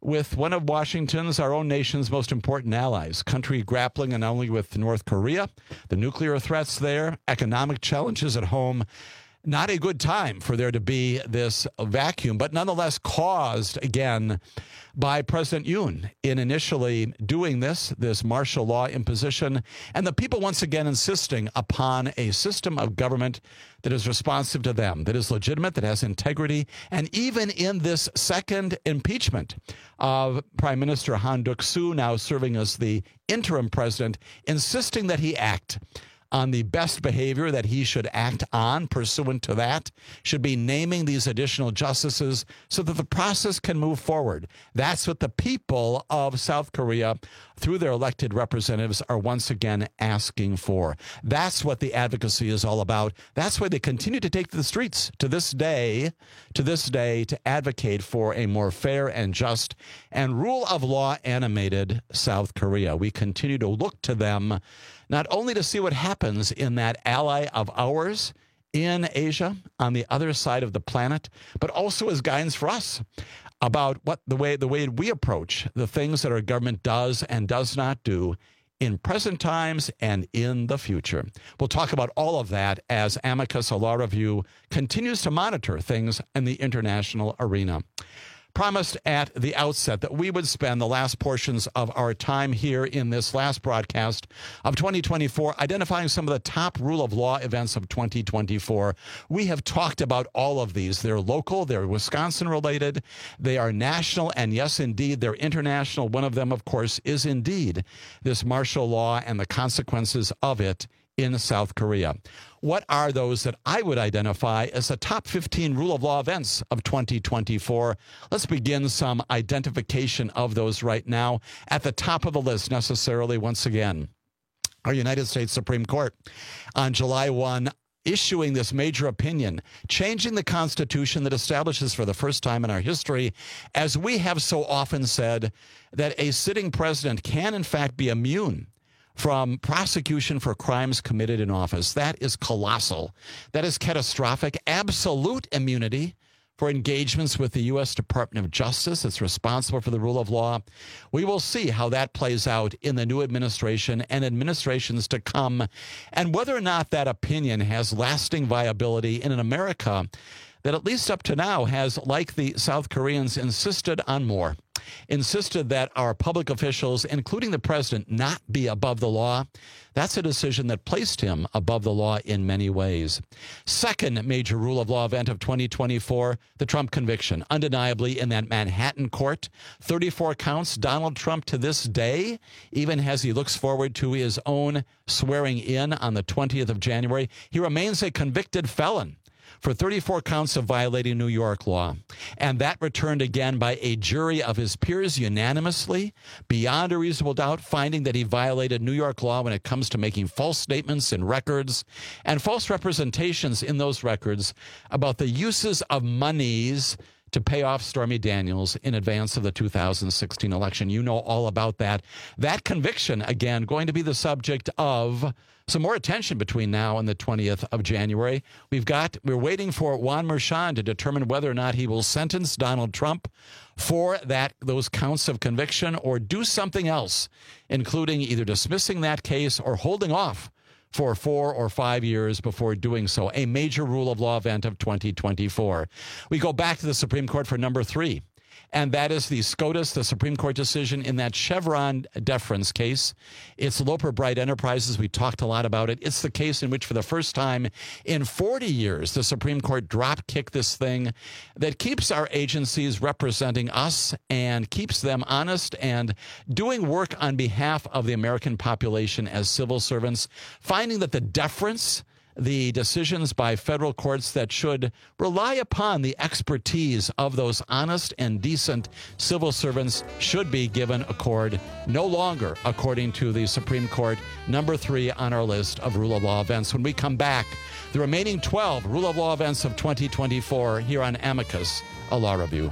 with one of Washington's, our own nation's most important allies, country grappling not only with North Korea, the nuclear threats there, economic challenges at home. Not a good time for there to be this vacuum, but nonetheless caused, again, by President Yoon in initially doing this, this martial law imposition, and the people once again insisting upon a system of government that is responsive to them, that is legitimate, that has integrity, and even in this second impeachment of Prime Minister Han Duck-soo, now serving as the interim president, insisting that he act on the best behavior that he should act on pursuant to that, should be naming these additional justices so that the process can move forward. That's what the people of South Korea, through their elected representatives, are once again asking for. That's what the advocacy is all about. That's why they continue to take to the streets to this day, to this day, to advocate for a more fair and just and rule of law animated South Korea. We continue to look to them not only to see what happens in that ally of ours in Asia on the other side of the planet, but also as guidance for us about what the way the way we approach the things that our government does and does not do in present times and in the future. We'll talk about all of that as Amicus, a law review, continues to monitor things in the international arena. Promised at the outset that we would spend the last portions of our time here in this last broadcast of twenty twenty-four identifying some of the top rule of law events of twenty twenty-four. We have talked about all of these. They're local, they're Wisconsin related, they are national, and yes, indeed, they're international. One of them, of course, is indeed this martial law and the consequences of it in South Korea. What are those that I would identify as the top fifteen rule of law events of twenty twenty-four? Let's begin some identification of those right now. At the top of the list, necessarily, once again, our United States Supreme Court on July first, issuing this major opinion, changing the Constitution that establishes for the first time in our history, as we have so often said, that a sitting president can, in fact, be immune from prosecution for crimes committed in office. That is colossal. That is catastrophic. Absolute immunity for engagements with the U S Department of Justice. It's responsible for the rule of law. We will see how that plays out in the new administration and administrations to come, and whether or not that opinion has lasting viability in an America that, at least up to now, has, like the South Koreans, insisted on more. Insisted that our public officials, including the president, not be above the law. That's a decision that placed him above the law in many ways. Second major rule of law event of twenty twenty-four, the Trump conviction. Undeniably, in that Manhattan court, thirty-four counts. Donald Trump, to this day, even as he looks forward to his own swearing in on the twentieth of January, he remains a convicted felon for thirty-four counts of violating New York law. And that returned again by a jury of his peers unanimously, beyond a reasonable doubt, finding that he violated New York law when it comes to making false statements in records and false representations in those records about the uses of monies to pay off Stormy Daniels in advance of the two thousand sixteen election. You know all about that. That conviction, again, going to be the subject of some more attention between now and the twentieth of January. We've got, we're waiting for Juan Merchan to determine whether or not he will sentence Donald Trump for that, those counts of conviction, or do something else, including either dismissing that case or holding off for four or five years before doing so. A major rule of law event of twenty twenty-four. We go back to the Supreme Court for number three, and that is the SCOTUS, the Supreme Court decision in that Chevron deference case. It's Loper Bright Enterprises. We talked a lot about it. It's the case in which, for the first time in forty years, the Supreme Court drop-kicked this thing that keeps our agencies representing us and keeps them honest and doing work on behalf of the American population as civil servants, finding that the deference, the decisions by federal courts that should rely upon the expertise of those honest and decent civil servants should be given accord, no longer, according to the Supreme Court. Number three on our list of rule of law events. When we come back, the remaining twelve rule of law events of twenty twenty-four here on Amicus, a law review.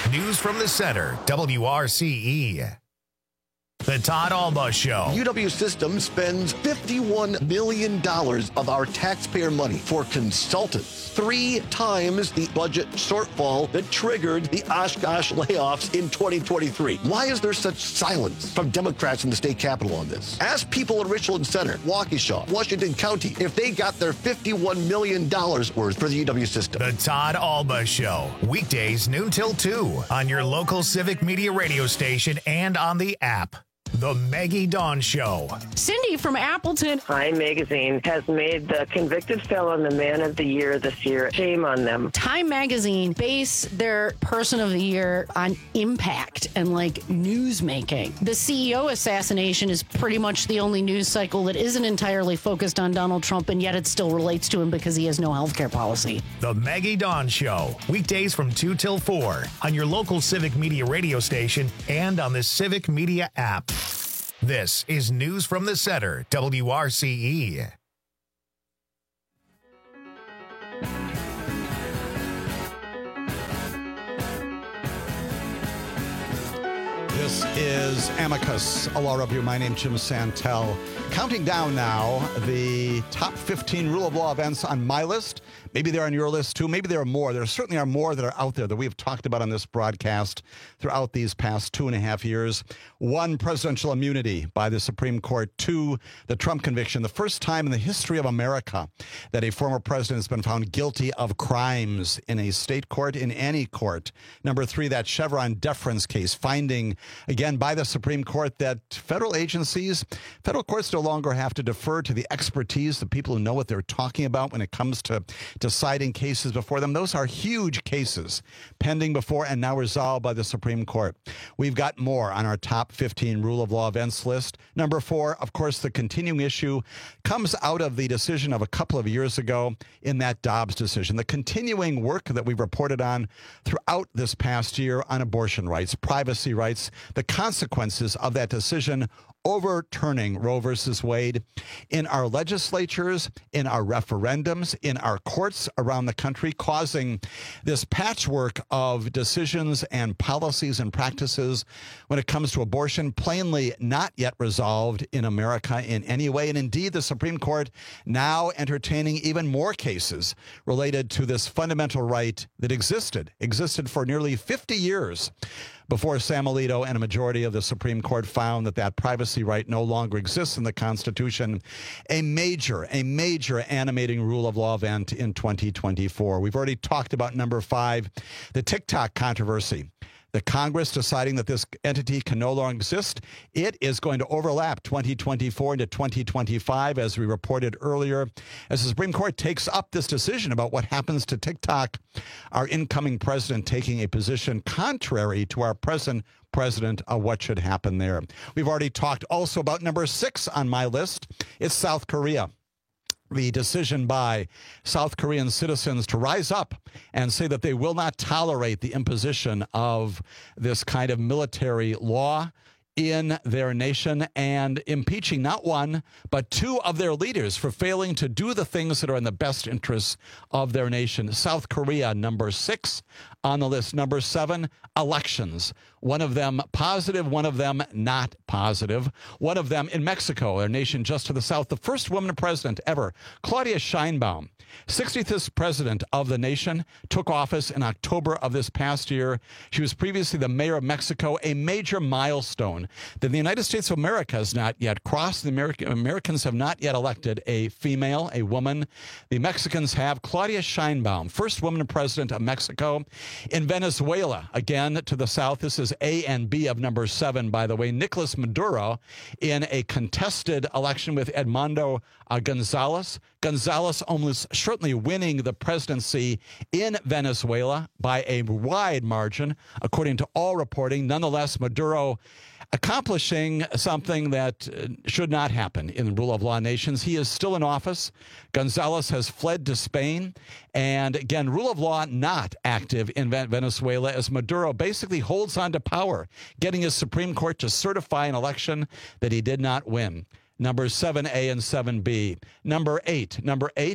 News from the Center, W R C E. The Todd Alba Show. U W Systems spends fifty-one million dollars of our taxpayer money for consultants, three times the budget shortfall that triggered the Oshkosh layoffs in twenty twenty-three. Why is there such silence from Democrats in the state capitol on this? Ask people in Richland Center, Waukesha, Washington County, if they got their fifty-one million dollars worth for the U W system. The Todd Alba Show. Weekdays noon till two on your local Civic Media radio station and on the app. The Maggie Dawn Show. Cindy from Appleton. Time Magazine has made the convicted felon the man of the year this year. Shame on them. Time Magazine base their person of the year on impact and like news making. The C E O assassination is pretty much the only news cycle that isn't entirely focused on Donald Trump, and yet it still relates to him because he has no health care policy. The Maggie Dawn Show. Weekdays from two till four on your local Civic Media radio station and on the Civic Media app. This is News from the Center, W R C E. This is Amicus, a law review. My name's Jim Santel. Counting down now the top fifteen rule of law events on my list. Maybe they're on your list too. Maybe there are more. There certainly are more that are out there that we have talked about on this broadcast throughout these past two and a half years. One, presidential immunity by the Supreme Court. Two, the Trump conviction. The first time in the history of America that a former president has been found guilty of crimes in a state court, in any court. Number three, that Chevron deference case, finding, again, by the Supreme Court that federal agencies, federal courts no longer have to defer to the expertise, the people who know what they're talking about when it comes to deciding cases before them. Those are huge cases pending before and now resolved by the Supreme Court. We've got more on our top fifteen rule of law events list. Number four, of course, the continuing issue comes out of the decision of a couple of years ago in that Dobbs decision. The continuing work that we've reported on throughout this past year on abortion rights, privacy rights, the consequences of that decision overturning Roe versus Wade in our legislatures, in our referendums, in our courts around the country, causing this patchwork of decisions and policies and practices when it comes to abortion, plainly not yet resolved in America in any way. And indeed, the Supreme Court now entertaining even more cases related to this fundamental right that existed, existed for nearly fifty years. Before Sam Alito and a majority of the Supreme Court found that that privacy right no longer exists in the Constitution, a major, a major animating rule of law event in twenty twenty-four. We've already talked about number five, the TikTok controversy. The Congress deciding that this entity can no longer exist. It is going to overlap twenty twenty-four into twenty twenty-five, as we reported earlier. As the Supreme Court takes up this decision about what happens to TikTok, our incoming president taking a position contrary to our present president of what should happen there. We've already talked also about number six on my list. It's South Korea. The decision by South Korean citizens to rise up and say that they will not tolerate the imposition of this kind of military law in their nation, and impeaching not one, but two of their leaders for failing to do the things that are in the best interests of their nation. South Korea, number six on the list. Number seven, elections. One of them positive, one of them not positive. One of them in Mexico, our nation just to the south, the first woman president ever, Claudia Sheinbaum, sixty-fifth president of the nation, took office in October of this past year. She was previously the mayor of Mexico, a major milestone that the United States of America has not yet crossed. The American, Americans have not yet elected a female, a woman. The Mexicans have. Claudia Sheinbaum, first woman president of Mexico. In Venezuela, again to the south, this is A and B of number seven, by the way, Nicolas Maduro in a contested election with Edmundo uh, Gonzalez. Gonzalez almost certainly winning the presidency in Venezuela by a wide margin, according to all reporting. Nonetheless, Maduro accomplishing something that should not happen in the rule of law nations. He is still in office. Gonzalez has fled to Spain. And again, rule of law not active in Venezuela as Maduro basically holds on to power, getting his Supreme Court to certify an election that he did not win. Numbers seven A and seven B. Number eight. Number eight,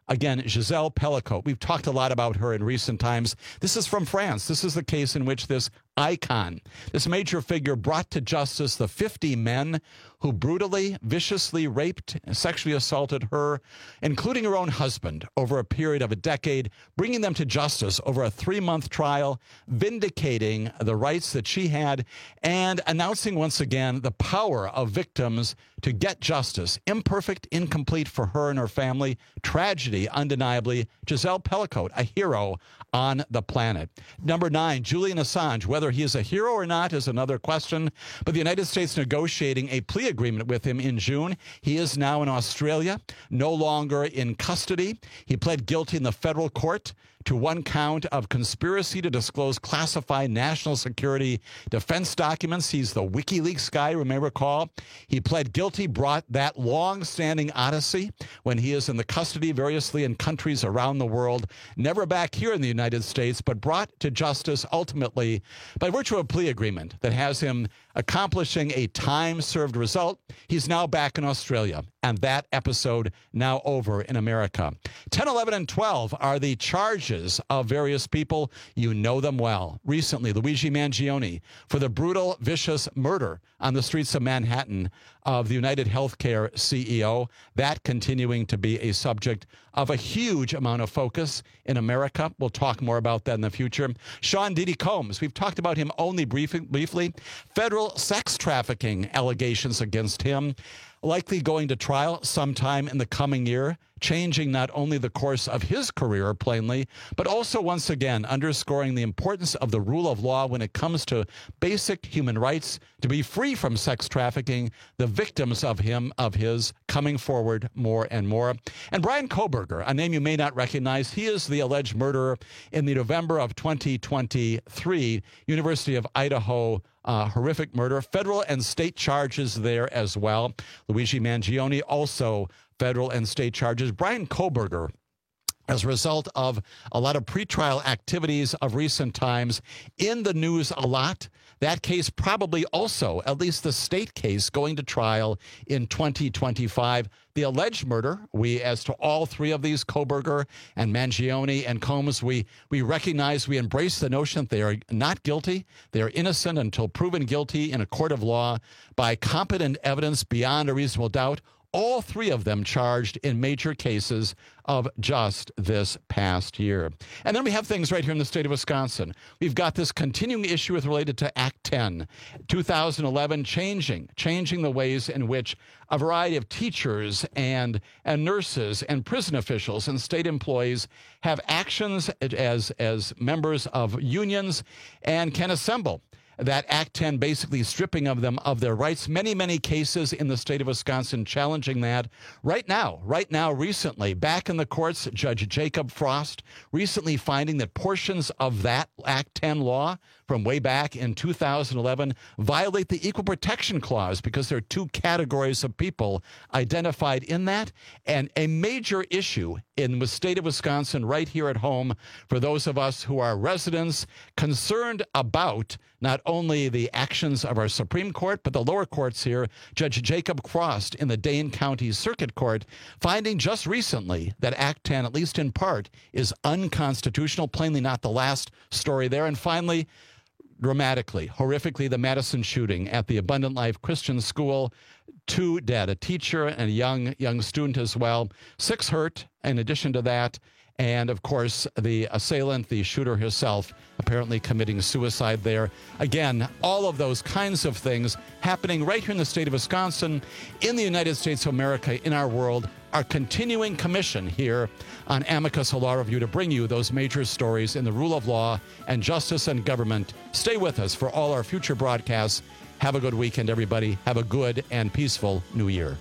Again, Giselle Pellicotte. We've talked a lot about her in recent times. This is from France. This is the case in which this icon, this major figure, brought to justice the fifty men who brutally, viciously raped and sexually assaulted her, including her own husband, over a period of a decade, bringing them to justice over a three-month trial, vindicating the rights that she had, and announcing once again the power of victims to get justice. Imperfect, incomplete for her and her family. Tragedy, undeniably. Giselle Pellicotte, a hero on the planet. Number nine, Julian Assange. Whether he is a hero or not is another question, but the United States negotiating a plea agreement with him in June. He is now in Australia, no longer in custody. He pled guilty in the federal court to one count of conspiracy to disclose classified national security defense documents. He's the WikiLeaks guy, you may recall. He pled guilty, brought that long-standing odyssey when he is in the custody variously in countries around the world, never back here in the United States, but brought to justice ultimately by virtue of a plea agreement that has him accomplishing a time-served result. He's now back in Australia, and that episode now over in America. ten, eleven, and twelve are the charges of various people. You know them well. Recently, Luigi Mangione for the brutal, vicious murder on the streets of Manhattan of the United Healthcare C E O. That continuing to be a subject of a huge amount of focus in America. We'll talk more about that in the future. Sean Diddy Combs, we've talked about him only brief, briefly. Federal sex trafficking allegations against him, likely going to trial sometime in the coming year, changing not only the course of his career, plainly, but also once again underscoring the importance of the rule of law when it comes to basic human rights, to be free from sex trafficking, the victims of him, of his, coming forward more and more. And Bryan Kohberger, a name you may not recognize, he is the alleged murderer in the November of twenty twenty-three University of Idaho Uh, horrific murder. Federal and state charges there as well. Luigi Mangione, also federal and state charges. Bryan Kohberger, as a result of a lot of pretrial activities of recent times, in the news a lot. That case probably also, at least the state case, going to trial in twenty twenty-five. The alleged murder, we, as to all three of these, Kohberger and Mangione and Combs, we, we recognize, we embrace the notion that they are not guilty. They are innocent until proven guilty in a court of law by competent evidence beyond a reasonable doubt. All three of them charged in major cases of just this past year. And then we have things right here in the state of Wisconsin. We've got this continuing issue with related to Act ten, two thousand eleven, changing, changing the ways in which a variety of teachers and, and nurses and prison officials and state employees have actions as, as members of unions and can assemble. That Act ten basically stripping of them of their rights. Many, many cases in the state of Wisconsin challenging that. Right now, right now, recently, back in the courts, Judge Jacob Frost recently finding that portions of that Act ten law from way back in two thousand eleven violate the Equal Protection Clause because there are two categories of people identified in that. And a major issue in the state of Wisconsin right here at home for those of us who are residents concerned about not only the actions of our Supreme Court, but the lower courts here. Judge Jacob Frost in the Dane County Circuit Court finding just recently that Act ten, at least in part, is unconstitutional, plainly not the last story there. And finally, dramatically, horrifically, the Madison shooting at the Abundant Life Christian School. Two dead, a teacher and a young, young student as well. Six hurt in addition to that. And, of course, the assailant, the shooter herself, apparently committing suicide there. Again, all of those kinds of things happening right here in the state of Wisconsin, in the United States of America, in our world. Our continuing commission here on Amicus Law Review to bring you those major stories in the rule of law and justice and government. Stay with us for all our future broadcasts. Have a good weekend, everybody. Have a good and peaceful new year.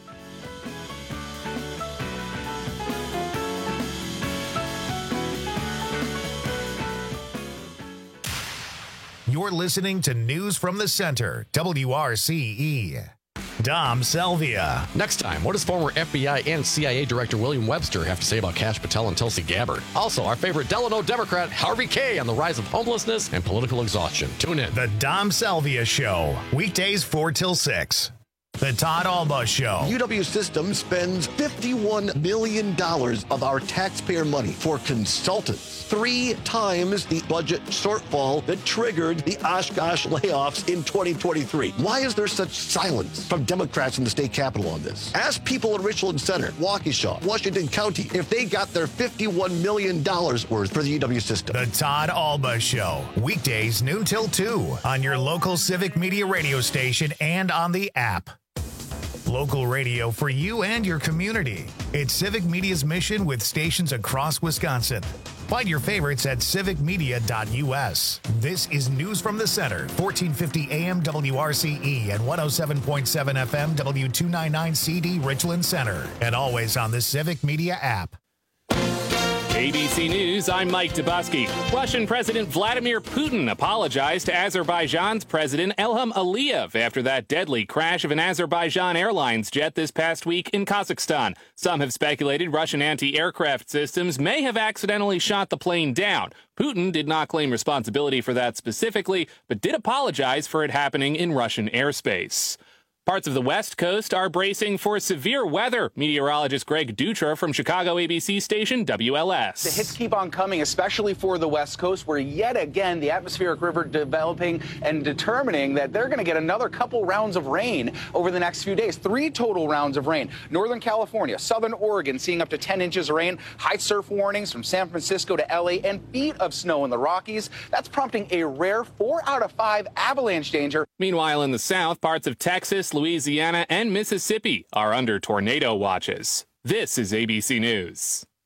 You're listening to News from the Center, W R C E. Dom Salvia. Next time, what does former F B I and C I A Director William Webster have to say about Kash Patel and Tulsi Gabbard? Also, our favorite Delano Democrat, Harvey Kaye, on the rise of homelessness and political exhaustion. Tune in. The Dom Salvia Show, weekdays four till six. The Todd Alba Show. U W System spends fifty-one million dollars of our taxpayer money for consultants, three times the budget shortfall that triggered the Oshkosh layoffs in twenty twenty-three. Why is there such silence from Democrats in the state capitol on this? Ask people in Richland Center, Waukesha, Washington County if they got their fifty-one million dollars worth for the U W System. The Todd Alba Show. Weekdays noon till two on your local Civic Media radio station and on the app. Local radio for you and your community. It's Civic Media's mission with stations across Wisconsin. Find your favorites at civic media dot u s. This is News from the Center, fourteen fifty A M W R C E and one oh seven point seven F M W two ninety-nine C D Richland Center. And always on the Civic Media app. A B C News, I'm Mike Dubusky. Russian President Vladimir Putin apologized to Azerbaijan's President Ilham Aliyev after that deadly crash of an Azerbaijan Airlines jet this past week in Kazakhstan. Some have speculated Russian anti-aircraft systems may have accidentally shot the plane down. Putin did not claim responsibility for that specifically, but did apologize for it happening in Russian airspace. Parts of the West Coast are bracing for severe weather. Meteorologist Greg Dutra from Chicago A B C station W L S. The hits keep on coming, especially for the West Coast, where yet again the atmospheric river developing and determining that they're going to get another couple rounds of rain over the next few days. Three total rounds of rain. Northern California, Southern Oregon seeing up to ten inches of rain. High surf warnings from San Francisco to L A and feet of snow in the Rockies. That's prompting a rare four out of five avalanche danger. Meanwhile, in the south, parts of Texas, Louisiana, and Mississippi are under tornado watches. This is A B C News.